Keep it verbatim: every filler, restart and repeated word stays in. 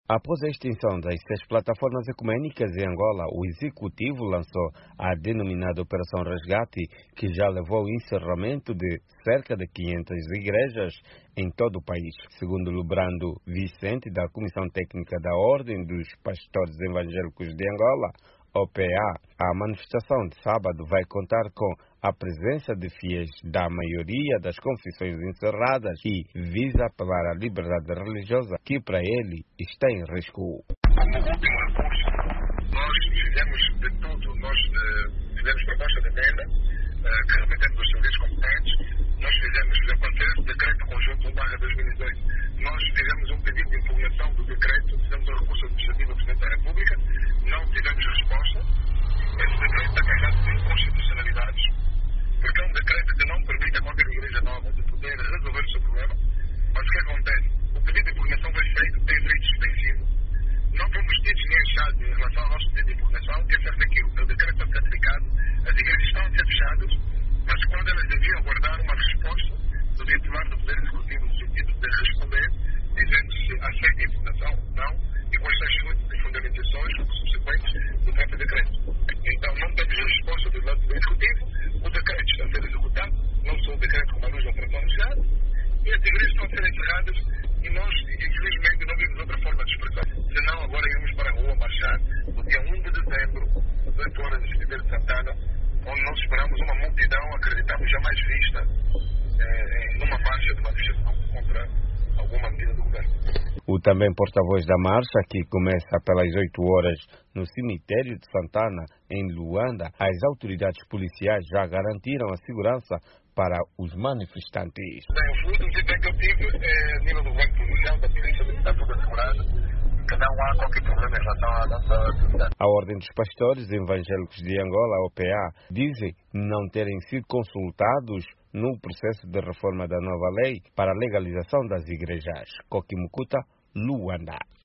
Após a extinção das seis plataformas ecuménicas em Angola, o Executivo lançou a denominada Operação Resgate, que já levou ao encerramento de cerca de quinhentas igrejas em todo o país. Segundo Lubrando Vicente, da Comissão Técnica da Ordem dos Pastores Evangélicos de Angola, O P A, a manifestação de sábado vai contar com a presença de fiéis da maioria das confissões encerradas e visa apelar à liberdade religiosa, que para ele está em risco. Como último recurso, nós fizemos de tudo, nós uh, fizemos proposta de emenda, uh, que remetemos aos serviços competentes, nós fizemos, acontece, decreto conjunto um barra dois mil e dois, nós fizemos um pedido de impugnação do decreto, fizemos um recurso administrativo ao Presidente da República, não tivemos resposta. Esse decreto está carregado de inconstitucionalidades, porque é um decreto que não permite a qualquer igreja nova de poder resolver o seu problema. Mas o que acontece? O pedido de impugnação foi feito, tem efeito suspensivo. Não fomos tidos nem achados em relação ao nosso pedido de impugnação, que é certo que o decreto está certificado, as igrejas estão a ser fechadas, mas quando elas deviam aguardar uma resposta do titular do Poder Executivo, no sentido de responder, dizendo se aceita a impugnação ou não, e quais são as suas fundamentações subsequentes do próprio decreto. Então, não temos resposta do lado do Executivo, o decreto está a ser executado, não só o decreto como a luz da operação anunciada, e as igrejas estão a ser encerradas, e nós, infelizmente, não vimos outra forma de expressão. Senão, agora iremos para a rua marchar, no dia um de dezembro, às oito horas, no cemitério de Santana, onde nós esperamos uma multidão, acreditamos, jamais vista, eh, numa marcha de manifestação contra alguma medida do governo. O também porta-voz da marcha, que começa pelas oito horas no cemitério de Santana, em Luanda, as autoridades policiais já garantiram a segurança para os manifestantes. Bem, os últimos feedback que eu tive é a nível do banco policial, da polícia, está tudo assegurado, que não há qualquer problema em relação à nossa atividade. A Ordem dos Pastores Evangélicos de Angola, O P A, dizem não terem sido consultados no processo de reforma da nova lei para a legalização das igrejas. Coquimucuta, Luanda.